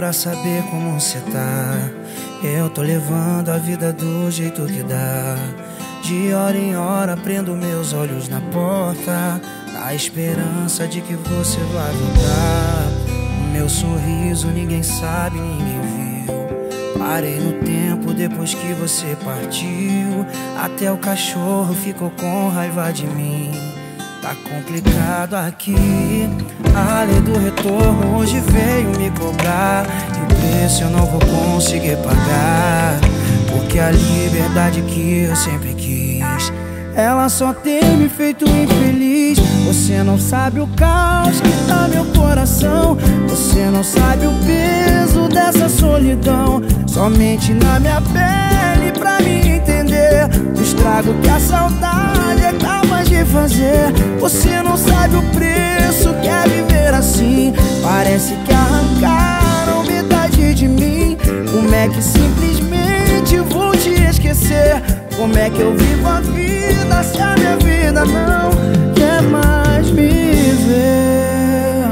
pra saber como cê tá. Eu tô levando a vida do jeito que dá. De hora em hora prendo meus olhos na porta, na esperança de que você vai voltar. O meu sorriso ninguém sabe, ninguém viu. Parei no tempo depois que você partiu. Até o cachorro ficou com raiva de mim. Tá complicado aqui. A lei do retorno hoje veio me cobrar, e o preço eu não vou conseguir pagar, porque a liberdade que eu sempre quis, ela só tem me feito infeliz. Você não sabe o caos que tá meu coração. Você não sabe o peso dessa solidão. Somente na minha pele pra me entender o estrago que a saudade é capaz de fazer. Você não sabe o preço que é viver assim. Parece que arrancaram metade de mim. Como é que simplesmente vou te esquecer? Como é que eu vivo a vida se a minha vida não quer mais me ver?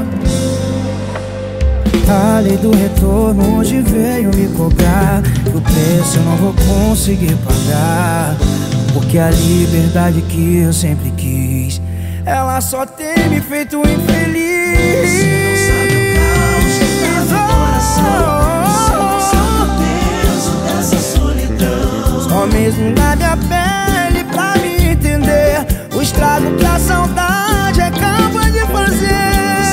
A lei do retorno hoje veio me cobrar, e o preço eu não vou conseguir pagar, porque a liberdade que eu sempre quis, ela só tem me feito infeliz. Você não sabe o caos que tá no coração. Você não sabe o peso dessa solidão. Só mesmo na minha pele pra me entender o estrago que a saudade é capaz de fazer.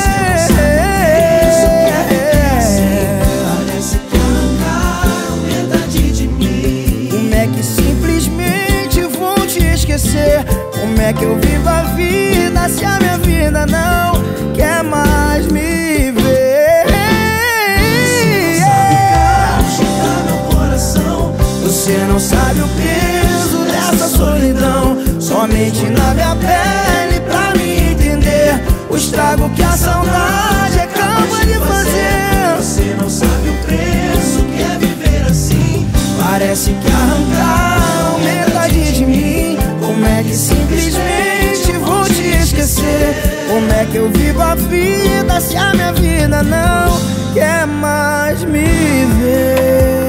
Parece que arrancaram metade de mim. Como é que simplesmente vou te esquecer? Como é que eu vivo a vida se a minha vida não quer mais me ver? Você não sabe o peso dessa solidão. Somente na minha pele pra me entender o estrago que a saudade é capaz de fazer. Você não sabe o preço que é viver assim. Parece que arrancaram metade de mim. Como é que simplesmente vou te esquecer? Como é que eu vivo a vida se a minha vida não quer mais me ver?